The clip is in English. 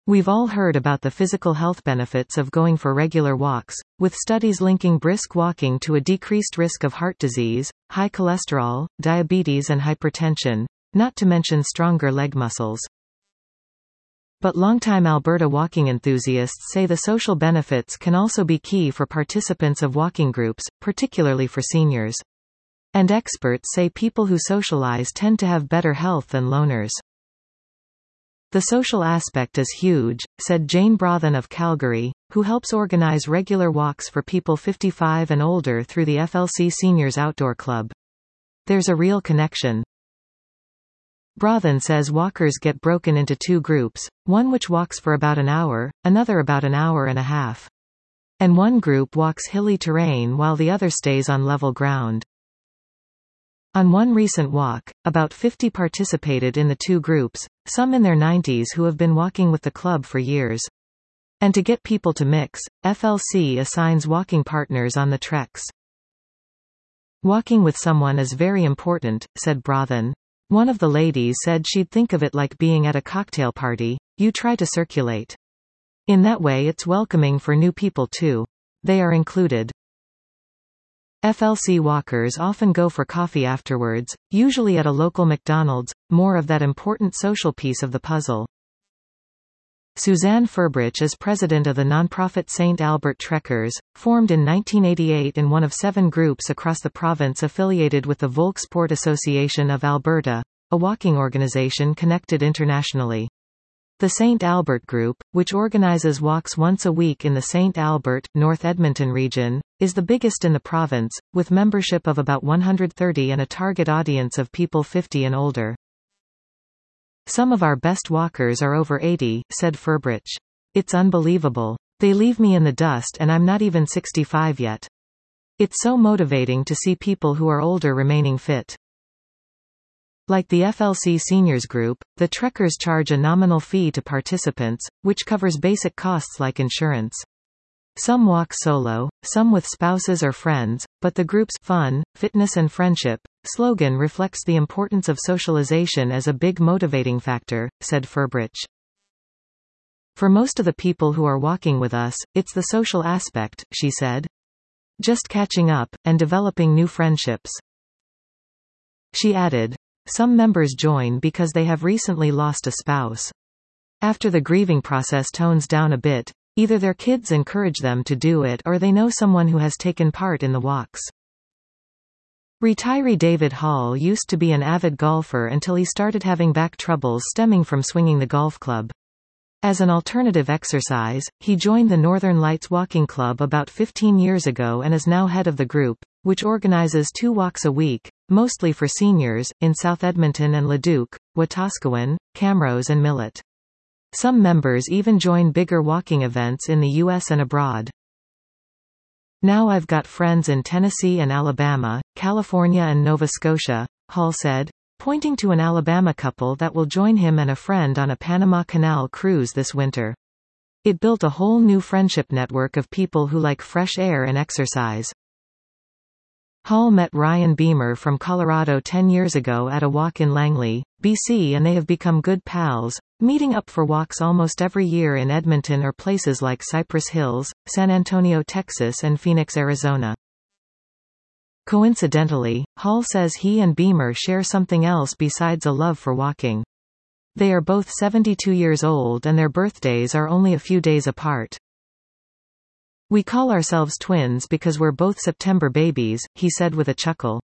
We've all heard about the physical health benefits of going for regular walks, with studies linking brisk walking to a decreased risk of heart disease, high cholesterol, diabetes and hypertension, not to mention stronger leg muscles. But longtime Alberta walking enthusiasts say the social benefits can also be key for participants of walking groups, particularly for seniors. And experts say people who socialize tend to have better health than loners. The social aspect is huge, said Jane Brothen of Calgary, who helps organize regular walks for people 55 and older through the FLC Seniors Outdoor Club. There's a real connection. Brothen says walkers get broken into two groups, one which walks for about an hour, another about an hour and a half. And one group walks hilly terrain while the other stays on level ground. On one recent walk, about 50 participated in the two groups, some in their 90s who have been walking with the club for years. And to get people to mix, FLC assigns walking partners on the treks. Walking with someone is very important, said Brothen. One of the ladies said she'd think of it like being at a cocktail party, you try to circulate. In that way it's welcoming for new people too. They are included. FLC walkers often go for coffee afterwards, usually at a local McDonald's, more of that important social piece of the puzzle. Suzanne Furbridge is president of the nonprofit St. Albert Trekkers, formed in 1988 in one of 7 groups across the province affiliated with the Volkssport Association of Alberta, a walking organization connected internationally. The St. Albert Group, which organizes walks once a week in the St. Albert, North Edmonton region, is the biggest in the province, with membership of about 130 and a target audience of people 50 and older. Some of our best walkers are over 80, said Furbridge. It's unbelievable. They leave me in the dust and I'm not even 65 yet. It's so motivating to see people who are older remaining fit. Like the FLC Seniors Group, the Trekkers charge a nominal fee to participants, which covers basic costs like insurance. Some walk solo, some with spouses or friends, but the group's fun, fitness and friendship slogan reflects the importance of socialization as a big motivating factor, said Furbridge. For most of the people who are walking with us, it's the social aspect, she said. Just catching up, and developing new friendships. She added, some members join because they have recently lost a spouse. After the grieving process tones down a bit, either their kids encourage them to do it or they know someone who has taken part in the walks. Retiree David Hall used to be an avid golfer until he started having back troubles stemming from swinging the golf club. As an alternative exercise, he joined the Northern Lights Walking Club about 15 years ago and is now head of the group, which organizes 2 walks a week, mostly for seniors, in South Edmonton and Leduc, Wetaskiwin, Camrose and Millet. Some members even join bigger walking events in the U.S. and abroad. Now I've got friends in Tennessee and Alabama, California and Nova Scotia, Hall said, pointing to an Alabama couple that will join him and a friend on a Panama Canal cruise this winter. It built a whole new friendship network of people who like fresh air and exercise. Hall met Ryan Beamer from Colorado 10 years ago at a walk in Langley, BC, and they have become good pals, meeting up for walks almost every year in Edmonton or places like Cypress Hills, San Antonio, Texas and Phoenix, Arizona. Coincidentally, Hall says he and Beamer share something else besides a love for walking. They are both 72 years old and their birthdays are only a few days apart. We call ourselves twins because we're both September babies, he said with a chuckle.